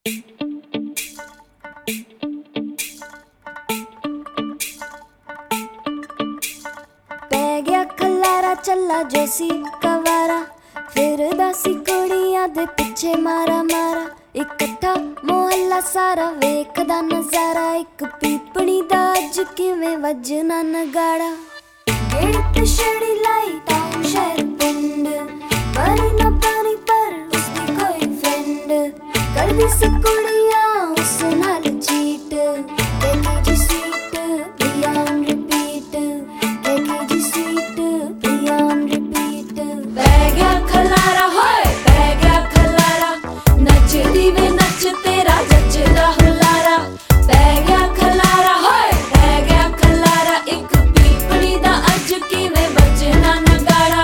पै गया खलारा चला जोसी कवारा, फिर दासी कुड़ियां दे पिछे मारा मारा। इकट्ठा मोहल्ला सारा वेखदा नजारा, एक पीपणी दा अज किवें वजना नगाड़ा। गेड़ ते छड़ी लाई टाउन शहर पिंड, पर ना पानी पर उसदी कोई फ्रेंड। करदी सी कुड़ियां उस नाल चीट, टेकी जी स्वीट प्रिया ऑन रिपीट, टेकी जी स्वीट प्रिया ऑन रिपीट। पै गया खलारा होए पै गया खलारा, नचदी वे नच तेरा जचदा हुलारा। पै गया खलारा होए पै गया खलारा, एक पीपणी दा अज किवें वजना नगाड़ा।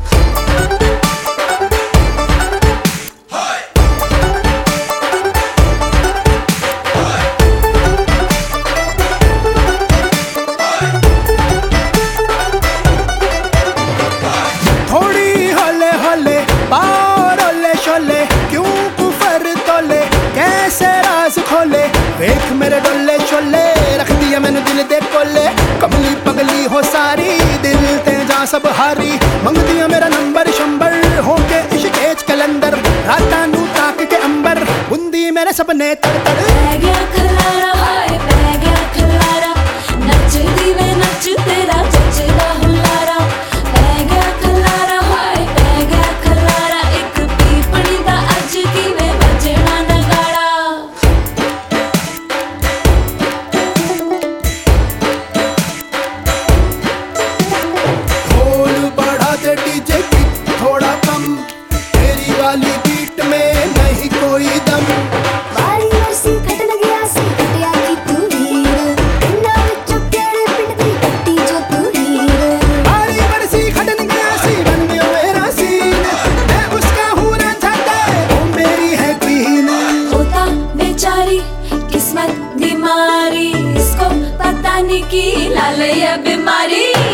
थोड़ी हले हले बार ओले शोले, क्यों कुफर तोले कैसे राज खोले। देख मेरे डोले शोले, रख दिया मैंने दिल दे कोले। कमली पगली हो सारी, दिल ते जा सब हारी। मंग दिया मेरा नंबर शंबर, होके इश्क़ कलंदर। राता नू ताक के अंबर, बुंदी मेरे सपने तड़ तड़। पै गया खलारा हाय पै गया खलारा, नचदी वे नच तेरा जचदा हुलारा। पै गया खलारा हाय पै गया खलारा, एक पीपणी दा अज किवें वजना नगाड़ा। ढोल बढ़ा दे डीजे की थोड़ा कम, तेरी वाली बीट में नहीं कोई दम। बारी वरसी खटन गया सी खटिया की तू हीर, पिंडा विचों केड़े पिंड दी कट्टी जो तू हीर। बारी बरसी खटन गया सी, बन गया मेरा सीन। मैं उसका हूँ ना चाहता, वो मेरी है क्वीन। होता बेचारी किस्मत बीमारी, इसको पता नहीं की लाल ये बीमारी।